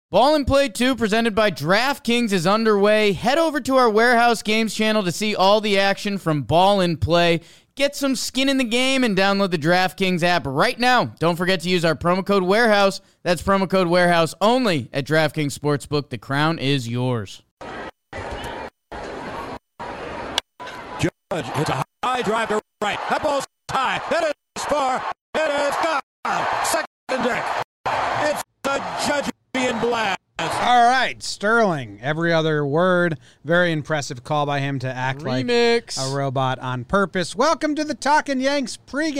Ball and Play 2 presented by DraftKings is underway. Head over to our Warehouse Games channel to see all the action from Ball and Play. Get some skin in the game and download the DraftKings app right now. Don't forget to use our promo code Warehouse. That's promo code Warehouse only at DraftKings Sportsbook. The crown is yours. Judge hits a high drive to right. That ball's high. It is far. It is gone. Second deck. It's the Judge in blast. All right, Sterling. Every other word. Very impressive call by him to act Remix. like a robot on purpose. Welcome to the Talkin' Yanks pregame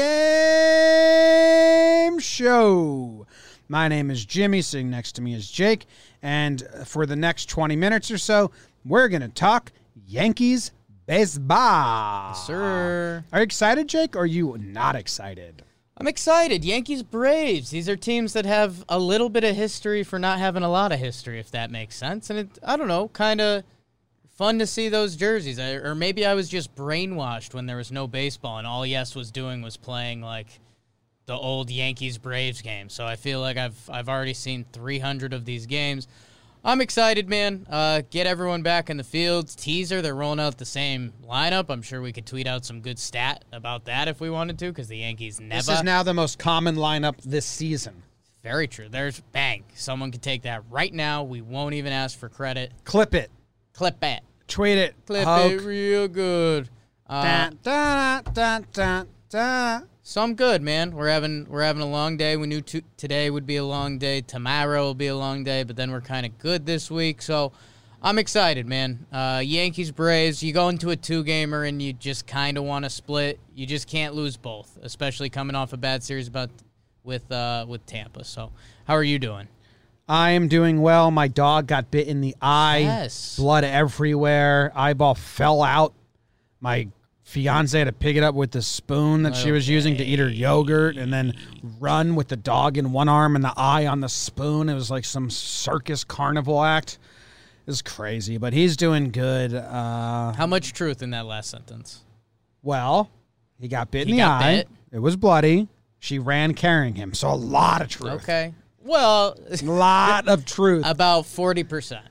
show. My name is Jimmy. Sitting next to me is Jake. And for the next 20 minutes or so, we're going to talk Yankees baseball. Yes, sir. Are you excited, Jake, or are you not excited? I'm excited. Yankees, Braves. These are teams that have a little bit of history for not having a lot of history, if that makes sense. And I don't know, kind of fun to see those jerseys. Or maybe I was just brainwashed when there was no baseball and all Yes was doing was playing like the old Yankees-Braves game. So I feel like I've already seen 300 of these games. I'm excited, man. Get everyone back in the fields. Teaser, they're rolling out the same lineup. I'm sure we could tweet out some good stat about that if we wanted to, because the Yankees never. This is now the most common lineup this season. Very true. There's bang. Someone could take that right now. We won't even ask for credit. Clip it. Clip it. Tweet it. Clip Hulk. it real good. Dun, dun, dun, dun, dun. So I'm good, man. We're having a long day. We knew today would be a long day. Tomorrow will be a long day, but then we're kind of good this week. So I'm excited, man. Yankees, Braves, you go into a two-gamer and you just kind of want to split. You just can't lose both, especially coming off a bad series with Tampa. So how are you doing? I am doing well. My dog got bit in the eye. Yes. Blood everywhere. Eyeball fell out. My fiance had to pick it up with the spoon that she was using to eat her yogurt and then run with the dog in one arm and the eye on the spoon. It was like some circus carnival act. It was crazy, but he's doing good. How much truth in that last sentence? Well, he got bit in the eye. Bit. It was bloody. She ran carrying him, so a lot of truth. Okay. Well, A lot of truth. about 40%.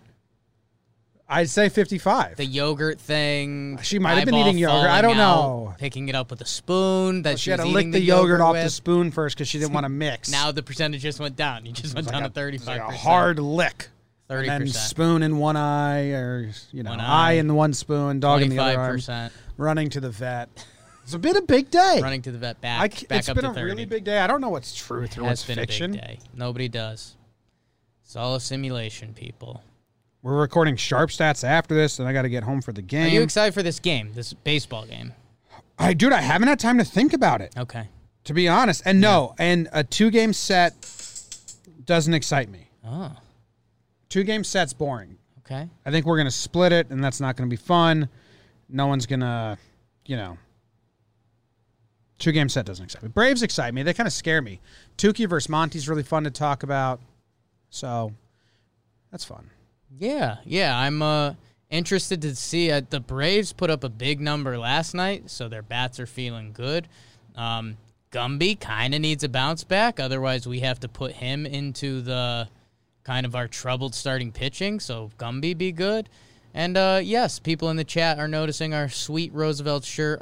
I'd say 55. The yogurt thing. She might have been eyeball eating yogurt. I falling don't out, know. Picking it up with a spoon. That She had to was lick eating the yogurt off with. the spoon first because she didn't want to mix. Now the percentage just went down. You just went down to 35%. Like a hard lick. 30%. And then spoon in one eye, or One eye eye. in the one spoon, dog in the other arm. 25%. Running to the vet. It's been a big day. Running to the vet. Back It's up been to a 30. really big day. I don't know what's truth or what's Has been fiction. a big day. Nobody does. It's all a simulation, people. We're recording Sharp Stats after this, and I got to get home for the game. Are you excited for this game, this baseball game? I haven't had time to think about it, Okay. to be honest. And no, and a 2-game set doesn't excite me. Oh, 2-game set's boring. okay. I think we're going to split it, and that's not going to be fun. No one's going to, 2-game set doesn't excite me. Braves excite me. They kind of scare me. Tukey versus Monty's really fun to talk about. So, that's fun. Yeah. I'm interested to see. The Braves put up a big number last night, so their bats are feeling good. Gumby kind of needs a bounce back. Otherwise, we have to put him into the kind of our troubled starting pitching, so Gumby be good. And, yes, people in the chat are noticing our sweet Roosevelt shirt,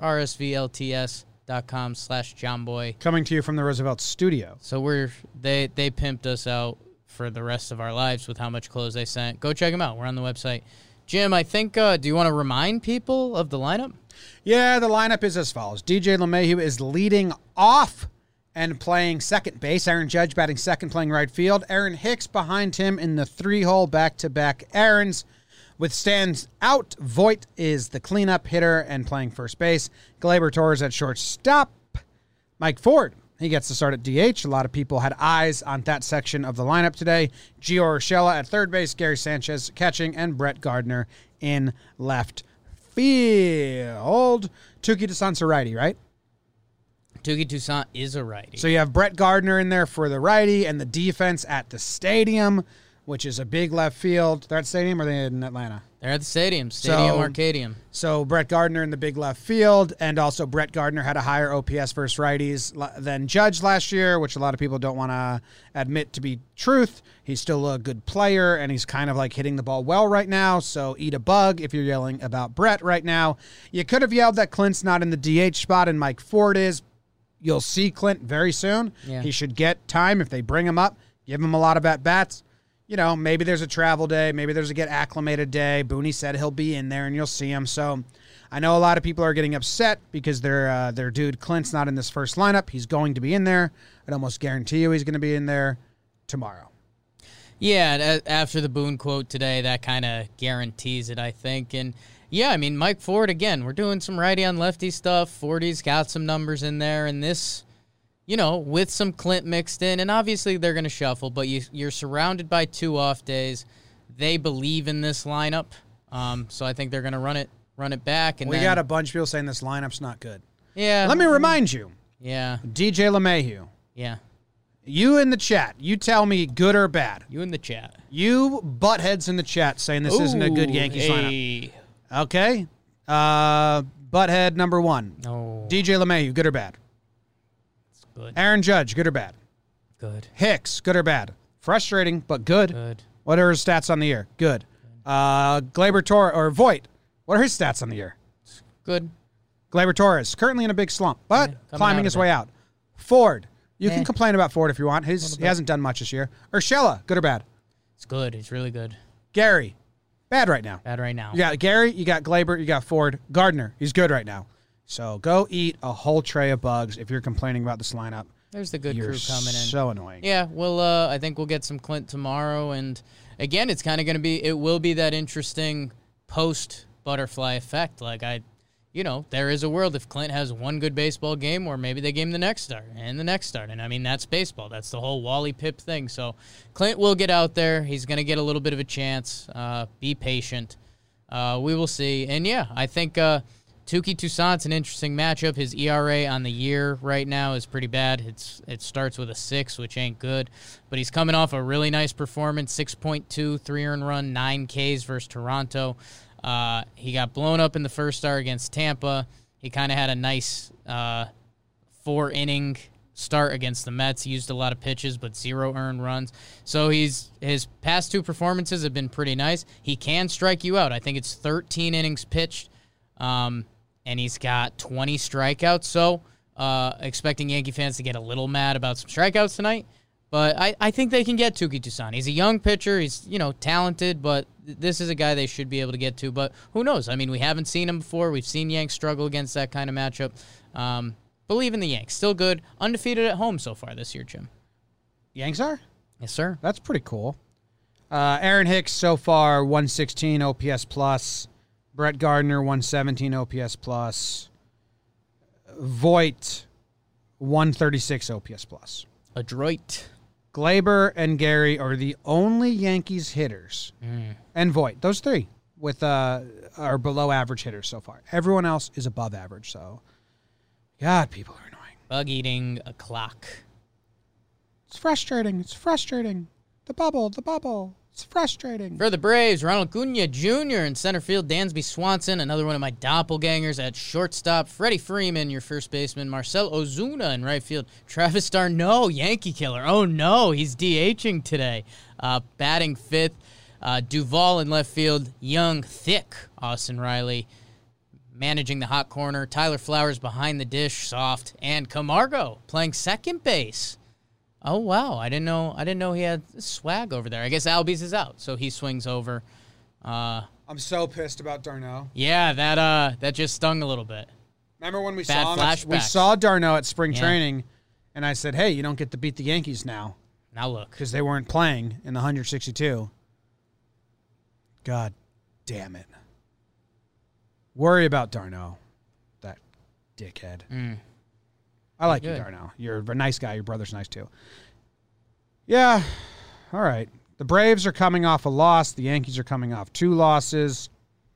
rsvlts.com/JohnBoy. Coming to you from the Roosevelt studio. So they pimped us out for the rest of our lives with how much clothes they sent. Go check them out. We're on the website. Jim, I think, do you want to remind people of the lineup? Yeah, the lineup is as follows. DJ LeMahieu is leading off and playing second base. Aaron Judge batting second, playing right field. Aaron Hicks behind him in the 3-hole back-to-back errands. With stands out, Voit is the cleanup hitter and playing first base. Gleyber Torres at shortstop. Mike Ford, he gets to start at DH. A lot of people had eyes on that section of the lineup today. Gio Urshela at third base, Gary Sanchez catching, and Brett Gardner in left field. Touki Toussaint's a righty, right? Touki Toussaint is a righty. So you have Brett Gardner in there for the righty and the defense at the stadium. which is a big left field. They're at Stadium or are they in Atlanta? They're at the Stadium Arcadium. So Brett Gardner in the big left field, and also Brett Gardner had a higher OPS versus righties than Judge last year, which a lot of people don't want to admit to be truth. He's still a good player, and he's kind of like hitting the ball well right now, so eat a bug if you're yelling about Brett right now. You could have yelled that Clint's not in the DH spot and Mike Ford is. You'll see Clint very soon. Yeah. He should get time if they bring him up, give him a lot of at-bats. You know, maybe there's a travel day. Maybe there's a get acclimated day. Booney said he'll be in there, and you'll see him. So I know a lot of people are getting upset because their dude Clint's not in this first lineup. He's going to be in there. I'd almost guarantee you he's going to be in there tomorrow. Yeah, after the Boone quote today, that kind of guarantees it, I think. And, yeah, I mean, Mike Ford, again, we're doing some righty-on-lefty stuff. Fordy's got some numbers in there, and this, you know, with some Clint mixed in, and obviously they're going to shuffle, but you're surrounded by 2 off days. They believe in this lineup, so I think they're going to run it back. And we got a bunch of people saying this lineup's not good. Yeah. Let me remind you. Yeah. DJ LeMahieu. Yeah. You in the chat, you tell me good or bad. You in the chat. You buttheads in the chat saying this isn't a good Yankees lineup. Okay. Butthead number 1. No. DJ LeMahieu, good or bad? It's good. Aaron Judge, good or bad? Good. Hicks, good or bad? Frustrating, but good. Good. What are his stats on the year? Good. Gleyber Torres or Voit, what are his stats on the year? Good. Gleyber Torres, currently in a big slump, but climbing his way out. Ford, you can complain about Ford if you want. He hasn't done much this year. Urshela, good or bad? It's good. It's really good. Gary, bad right now. Bad right now. You got Gary, you got Gleyber, you got Ford. Gardner, he's good right now. So go eat a whole tray of bugs if you're complaining about this lineup. There's the good You're crew coming in. So annoying. Yeah, well, I think we'll get some Clint tomorrow, and again, it's kind of going to be, it will be that interesting post-butterfly effect. Like, there is a world if Clint has one good baseball game, or maybe they game the next start, and the next start, and I mean, that's baseball. That's the whole Wally Pipp thing. So Clint will get out there. He's going to get a little bit of a chance. Be patient. We will see. And, yeah, I think Touki Toussaint's an interesting matchup. His ERA on the year right now is pretty bad. It starts with a 6, which ain't good. But he's coming off a really nice performance, 6.2, 3 earned run, 9 Ks versus Toronto. He got blown up in the first start against Tampa. He kind of had a nice 4-inning start against the Mets. He used a lot of pitches, but 0 earned runs. So his past 2 performances have been pretty nice. He can strike you out. I think it's 13 innings pitched. And he's got 20 strikeouts, so expecting Yankee fans to get a little mad about some strikeouts tonight. But I think they can get Touki Toussaint. He's a young pitcher. He's, talented, but this is a guy they should be able to get to. But who knows? I mean, we haven't seen him before. We've seen Yanks struggle against that kind of matchup. Believe in the Yanks. Still good. Undefeated at home so far this year, Jim. Yanks are? Yes, sir. That's pretty cool. Aaron Hicks so far, 116 OPS plus. Brett Gardner, 117 OPS plus. Voit, 136 OPS plus. Adroit. Gleyber and Gary are the only Yankees hitters, and Voit, those 3, with are below average hitters so far. Everyone else is above average, so God, people are annoying. Bug eating a clock. It's frustrating. The bubble. It's frustrating. For the Braves, Ronald Acuna Jr. in center field, Dansby Swanson, another one of my doppelgangers at shortstop, Freddie Freeman, your first baseman, Marcell Ozuna in right field, Travis d'Arnaud, Yankee killer. Oh, no, he's DHing today. Batting 5th, Duvall in left field, young, thick Austin Riley, managing the hot corner, Tyler Flowers behind the dish, soft, and Camargo playing second base. Oh, wow. I didn't know he had swag over there. I guess Albies is out, so he swings over. I'm so pissed about d'Arnaud. Yeah, that just stung a little bit. Remember when we Bad saw him? flashbacks. We saw d'Arnaud at spring training, and I said, hey, you don't get to beat the Yankees now. Now look. Because they weren't playing in the 162. God damn it. Worry about d'Arnaud, that dickhead. I like you, d'Arnaud. You're a nice guy. Your brother's nice, too. Yeah. All right. The Braves are coming off a loss. The Yankees are coming off 2 losses.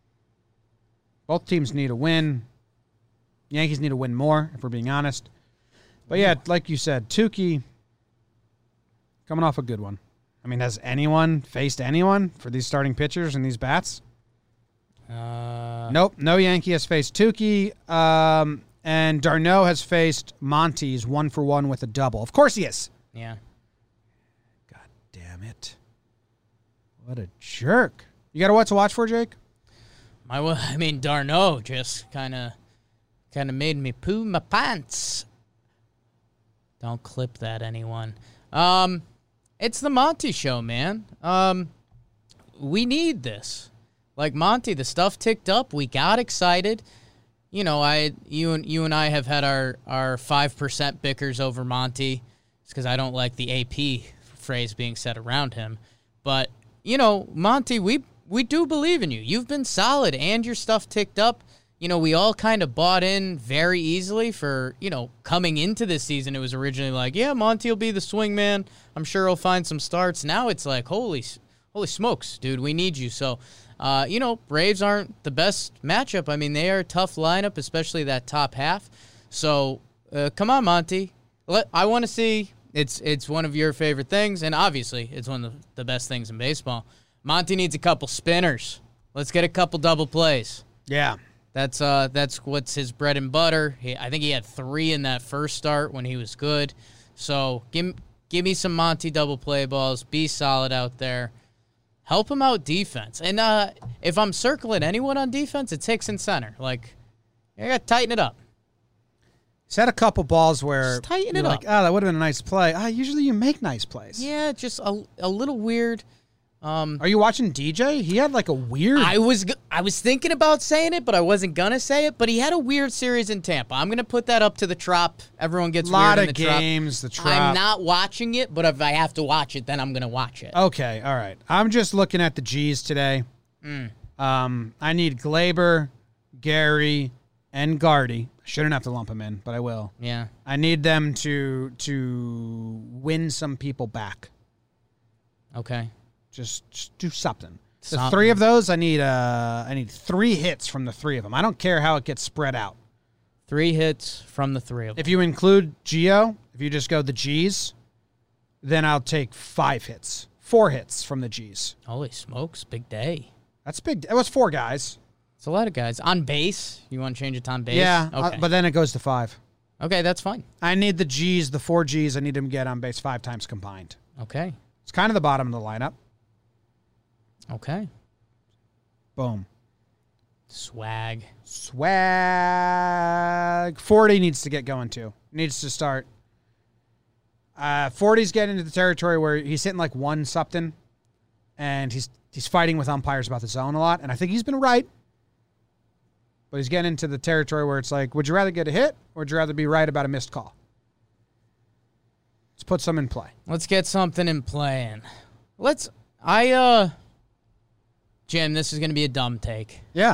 Both teams need a win. Yankees need to win more, if we're being honest. But, yeah, like you said, Touki coming off a good one. I mean, has anyone faced anyone for these starting pitchers and these bats? Nope. No Yankee has faced Tukey. And d'Arnaud has faced Monty's 1-for-1 with a double. Of course he is. Yeah. God damn it. What a jerk. You got what to watch for, Jake? d'Arnaud just kind of made me poo my pants. Don't clip that, anyone. It's the Monty show, man. We need this. Like Monty, the stuff ticked up. We got excited. You know, you and I have had our 5% bickers over Monty. It's because I don't like the AP phrase being said around him. But, you know, Monty, we do believe in you. You've been solid and your stuff ticked up. You know, we all kind of bought in very easily for, you know, coming into this season. It was originally like, yeah, Monty will be the swing man. I'm sure he'll find some starts. Now it's like, holy smokes, dude, we need you. So, you know, Braves aren't the best matchup. I mean, they are a tough lineup, especially that top half. So, come on, Monty. I want to see. It's one of your favorite things, and obviously it's one of the best things in baseball. Monty needs a couple spinners. Let's get a couple double plays. Yeah. That's what's his bread and butter. I think he had 3 in that first start when he was good. So give me some Monty double play balls. Be solid out there. Help him out defense. And if I'm circling anyone on defense, it's Hicks in center. Like, you got to tighten it up. He's had a couple balls where just tighten you're it like, up. oh, that would have been a nice play. Usually you make nice plays. Yeah, just a little weird. Are you watching DJ? He had like a weird... I was thinking about saying it, but I wasn't going to say it. But he had a weird series in Tampa. I'm going to put that up to the Trop. Everyone gets weird in the Trop. A lot of games, the Trop. I'm not watching it, but if I have to watch it, then I'm going to watch it. Okay, all right. I'm just looking at the G's today. I need Glaber, Gary, and Gardy. Shouldn't have to lump them in, but I will. Yeah. I need them to win some people back. Okay. Just do something. The 3 of those, I need 3 hits from the 3 of them. I don't care how it gets spread out. 3 hits from the 3 of them. If you include Gio, if you just go the G's, then I'll take 5 hits. 4 hits from the G's. Holy smokes, big day. That's big. It was 4 guys. It's a lot of guys. On base? You want to change it to on base? Yeah, okay. But then it goes to 5. Okay, that's fine. I need the G's, the 4 G's, I need them to get on base 5 times combined. Okay. It's kind of the bottom of the lineup. Okay. Boom. Swag. 40 needs to get going too. Needs to start. 40's getting into the territory where he's hitting like 1 something, and he's fighting with umpires about the zone a lot, and I think he's been right. But he's getting into the territory where it's like, would you rather get a hit, or would you rather be right about a missed call? Let's put some in play. Let's get something in playing. Jim, this is going to be a dumb take. Yeah.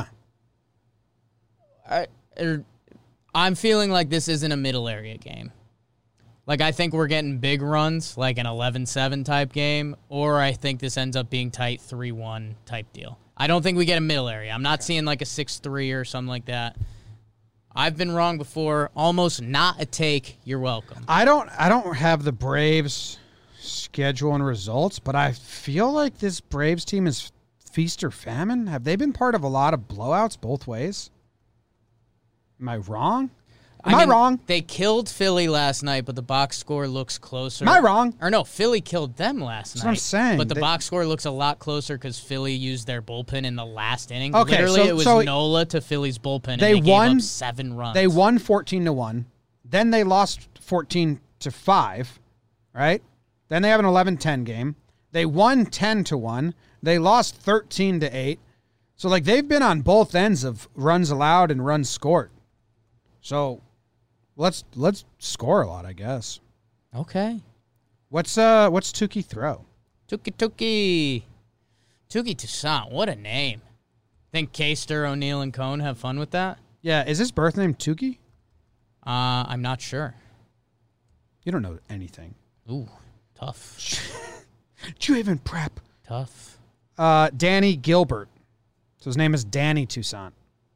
I'm feeling like this isn't a middle area game. Like, I think we're getting big runs, like an 11-7 type game, or I think this ends up being tight 3-1 type deal. I don't think we get a middle area. I'm not seeing like a 6-3 or something like that. I've been wrong before. Almost not a take. You're welcome. I don't have the Braves schedule and results, but I feel like this Braves team is feast or famine. Have they been part of a lot of blowouts both ways? Am I wrong? Am I wrong? They killed Philly last night, but the box score looks closer. Am I wrong? Or no, Philly killed them last night. That's what I'm saying. But the box score looks a lot closer because Philly used their bullpen in the last inning. Okay, Literally, it was Nola to Philly's bullpen, and they gave up 7 runs. They won 14-1. Then they lost 14-5, right? Then they have an 11-10 game. They won 10-1. They lost 13-8. So, like, they've been on both ends of runs allowed and runs scored. So, let's score a lot, I guess. Okay. What's Tukey throw? Tukey Toussaint. What a name. Think Caster, O'Neill, and Cone have fun with that? Yeah, is his birth name Tukey? I'm not sure. You don't know anything. Ooh, tough. Did you even prep? Tough. Danny Gilbert. So his name is Danny Toussaint.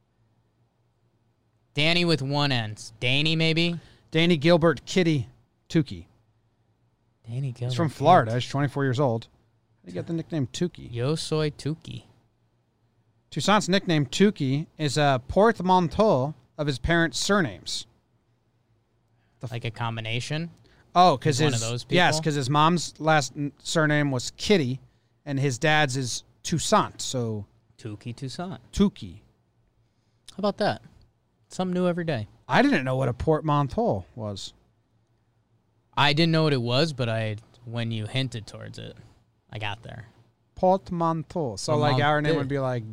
Danny with 1 N. Danny, maybe? Danny Gilbert Kitty Tukey. Danny Gilbert. He's from Florida. He's 24 years old. You get the nickname Tukey. Yo soy Tukey. Toussaint's nickname Tukey is a portmanteau of his parents' surnames. Like a combination? Oh, because He's one of those people? Yes, because his mom's last surname was Kitty, and his dad's is Toussaint. So Tukey Toussaint. Tukey. How about that? Something new every day. I didn't know what a portmanteau was. I didn't know what it was, but when you hinted towards it, I got there. Portmanteau. So like our name Portmanteau. would be like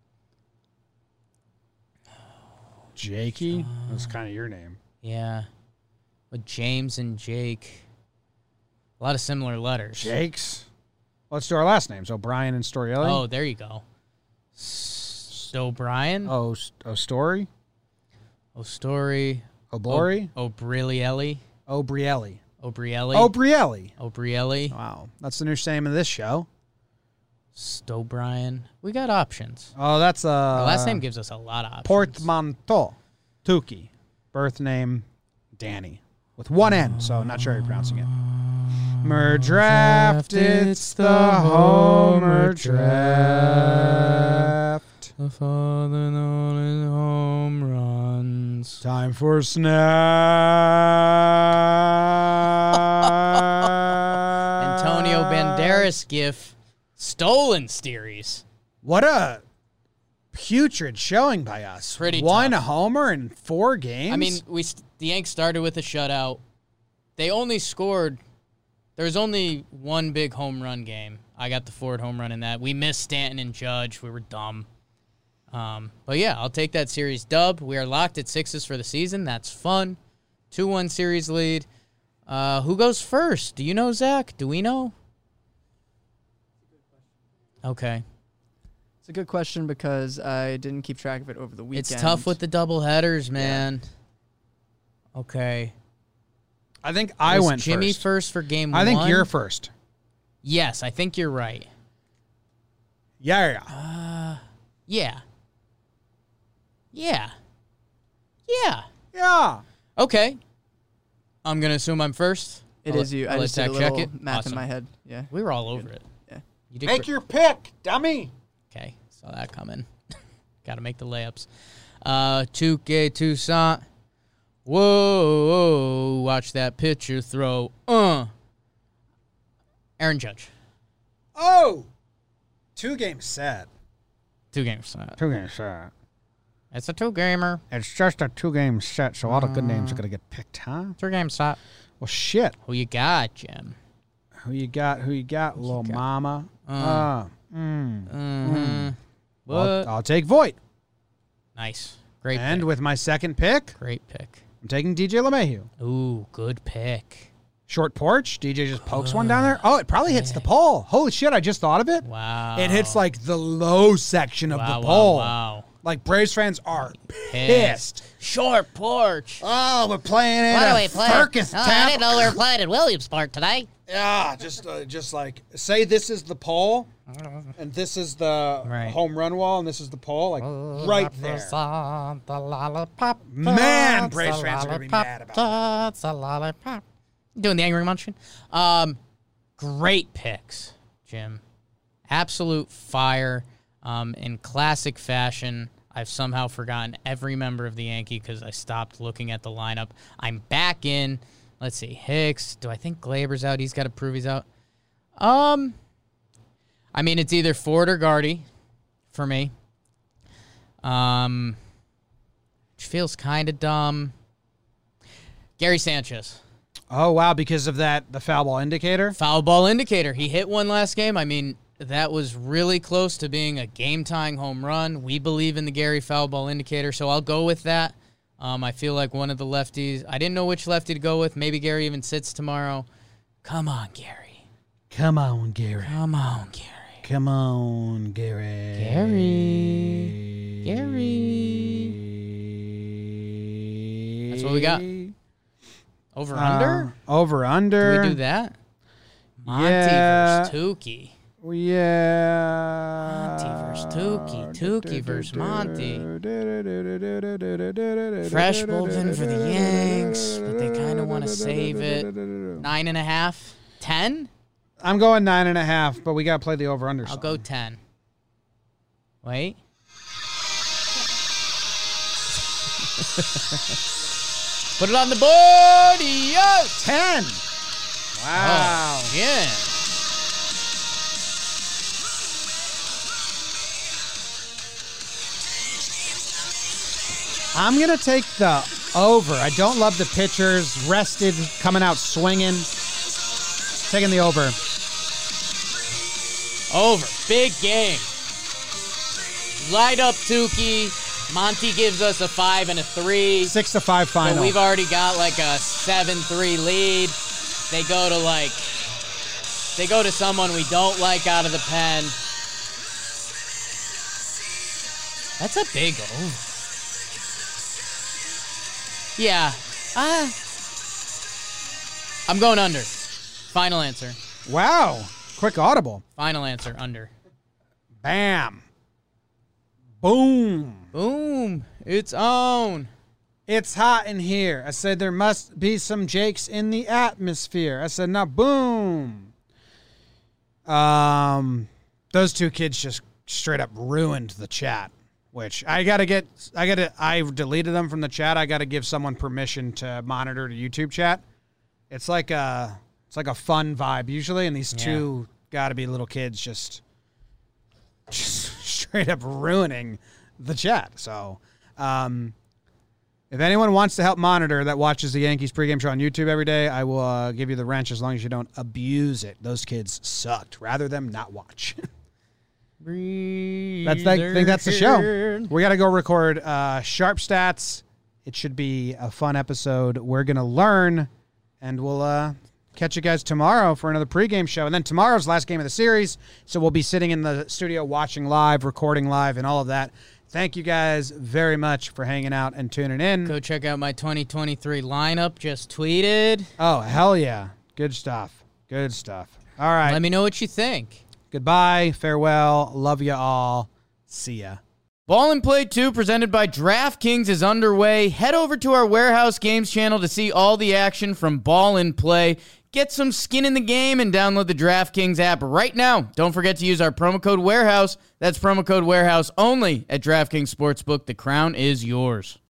Jakey. That's kind of your name. Yeah. With James and Jake. A lot of similar letters. Jakes. Let's do our last names. O'Brien and Storielli. Oh, there you go. O'Brien. O'Story. O'Story. O'Blory. O'Brielli. O'Brielli. O'Brielli. O'Brielli. O'Brielli. Wow. That's the new name of this show. Stobrian. We got options. Oh, that's The last name gives us a lot of options. Portmanteau. Tukey. Birth name, Danny. With one N, so not sure how you're pronouncing it. Draft, it's the Homer Draft. The father known as home runs. Time for snap. Antonio Banderas gif. Stolen series. What a putrid showing by us. Pretty One tough. homer in 4 games. I mean, the Yanks started with a shutout. They only scored. There was only one big home run game. I got the Ford home run in that. We missed Stanton and Judge. We were dumb. But yeah, I'll take that series dub. We are locked at 6s for the season. That's fun. 2-1 series lead. Who goes first? Do you know, Zach? Do we know? Okay. It's a good question because I didn't keep track of it over the weekend. It's tough with the double headers, man. Yeah. Okay. I think I Was went Jimmy first. for game 1? I think you're first. Yes, I think you're right. Yeah. Yeah. Yeah. Yeah. Yeah. Okay. I'm going to assume I'm first. It I'll is you. let- I I'll just let did a Zach check little it. math Awesome. in my head. Yeah. We were all over it. Yeah. You did Make great. your pick, dummy. Okay, saw that coming. Got to make the layups. Tukey Toussaint. Whoa, watch that pitcher throw. Aaron Judge. Oh. 2 games set. 2 games. 2 games set. It's a 2-gamer. It's just a 2-game set, so all the good names are going to get picked, huh? 3-game stop. Well, shit. Who you got, Jim? Who you got, little mama? What? I'll take Voit. Nice. Great And pick. with my second pick, Great pick. I'm taking DJ LeMahieu. Ooh, good pick. Short porch. DJ just pokes one down there. Oh, it probably hits the pole. Holy shit, I just thought of it. Wow. It hits like the low section of wow, the pole. Wow. Like Braves fans are pissed. Short porch. Oh, we're playing it. What are we playing? Firkins Oh, I Tap. didn't know we were playing in Williamsport tonight. Yeah, just like say this is the pole, and this is the Right. home run wall, and this is the pole, like right there. Man, Braves fans are gonna be mad about that. Doing the angry munchkin. Great picks, Jim. Absolute fire. In classic fashion, I've somehow forgotten every member of the Yankee because I stopped looking at the lineup. I'm back in. Let's see. Hicks. Do I think Glaber's out? He's got to prove he's out. I mean, it's either Ford or Gardy for me. Which feels kind of dumb. Gary Sanchez. Oh wow, because of the foul ball indicator. Foul ball indicator. He hit one last game. I mean, that was really close to being a game-tying home run. We believe in the Gary foul ball indicator, so I'll go with that. I feel like one of the lefties. I didn't know which lefty to go with. Maybe Gary even sits tomorrow. Come on, Gary. Come on, Gary. Come on, Gary. Come on, Gary. Gary. That's what we got. Over under? Over under. Do we do that? Monty Yeah. versus Tukey. Yeah. Monty versus Tukey. Tukey versus Monty. Fresh bullpen for the Yanks, but they kind of want to save it. 9.5? 10? I'm going 9.5, but we got to play the over-under. I'll go 10. Wait. Put it on the board. Yes. 10. Wow. Oh, yeah. I'm going to take the over. I don't love the pitchers. Rested, coming out swinging. Taking the over. Over. Big game. Light up Tukey. Monty gives us a 5 and a 3. 6-5 final. So we've already got like a 7-3 lead. They go to someone we don't like out of the pen. That's a big over. Yeah. I'm going under. Final answer. Wow. Quick audible. Final answer, under. Bam. Boom. Boom. It's on. It's hot in here. I said there must be some Jakes in the atmosphere. I said, now boom. Those two kids just straight up ruined the chat, which I deleted them from the chat. I got to give someone permission to monitor the YouTube chat. It's like a fun vibe usually, and these two got to be little kids just straight up ruining the chat. So, if anyone wants to help monitor that watches the Yankees pregame show on YouTube every day, I will give you the wrench as long as you don't abuse it. Those kids sucked. Rather them not watch. I think that's the show. We got to go record Sharp Stats. It should be a fun episode. We're going to learn, and we'll catch you guys tomorrow for another pregame show. And then tomorrow's last game of the series, so we'll be sitting in the studio watching live, recording live, and all of that. Thank you guys very much for hanging out and tuning in. Go check out my 2023 lineup. Just tweeted. Oh, hell yeah. Good stuff. Good stuff. All right. Let me know what you think. Goodbye. Farewell. Love you all. See ya. Ball and Play 2 presented by DraftKings is underway. Head over to our Warehouse Games channel to see all the action from Ball and Play. Get some skin in the game and download the DraftKings app right now. Don't forget to use our promo code WAREHOUSE. That's promo code WAREHOUSE only at DraftKings Sportsbook. The crown is yours.